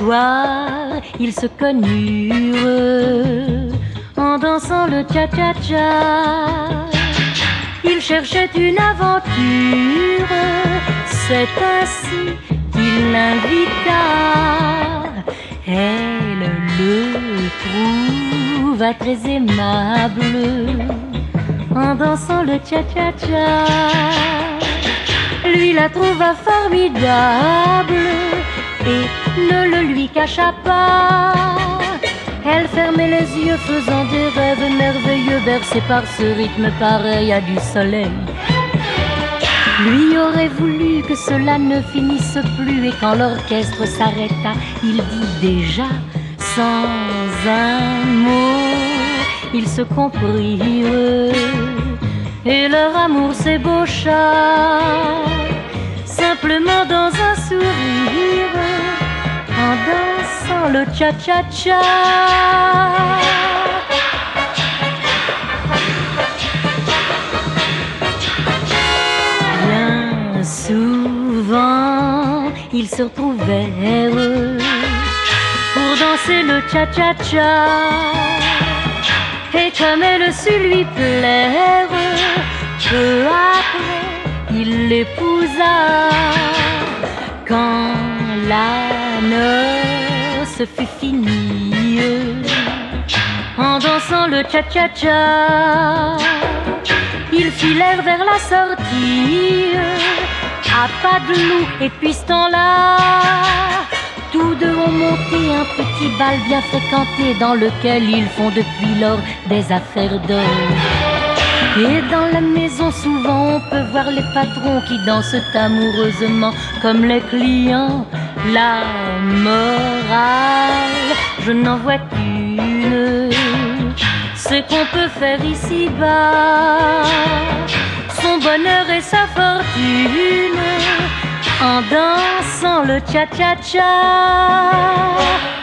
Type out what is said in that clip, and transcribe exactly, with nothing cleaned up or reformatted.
soir, ils se connurent en dansant le cha-cha-cha. Ils cherchaient une aventure, c'est ainsi qu'il l'invita. Elle le trouva très aimable en dansant le cha-cha-cha. Lui la trouva formidable et ne le lui cacha pas. Elle fermait les yeux faisant des rêves merveilleux bercés par ce rythme pareil à du soleil. Lui aurait voulu que cela ne finisse plus et quand l'orchestre s'arrêta, il dit déjà sans un mot, ils se comprirent et leur amour s'ébaucha simplement dans un sourire en dansant le cha-cha-cha. Bien souvent, ils se retrouvèrent pour danser le cha-cha-cha. Et comme elle sut lui plaire, peu après, il l'épousa. Quand la noce fut finie, en dansant le cha-cha-cha, ils filèrent vers la sortie, à pas de loup, et puis ce temps-là, tous deux ont monté un petit bal bien fréquenté dans lequel ils font depuis lors des affaires d'or. Et dans la maison souvent on peut voir les patrons qui dansent amoureusement comme les clients. La morale, je n'en vois qu'une, c'est qu'on peut faire ici-bas son bonheur et sa fortune en dansant le cha-cha-cha.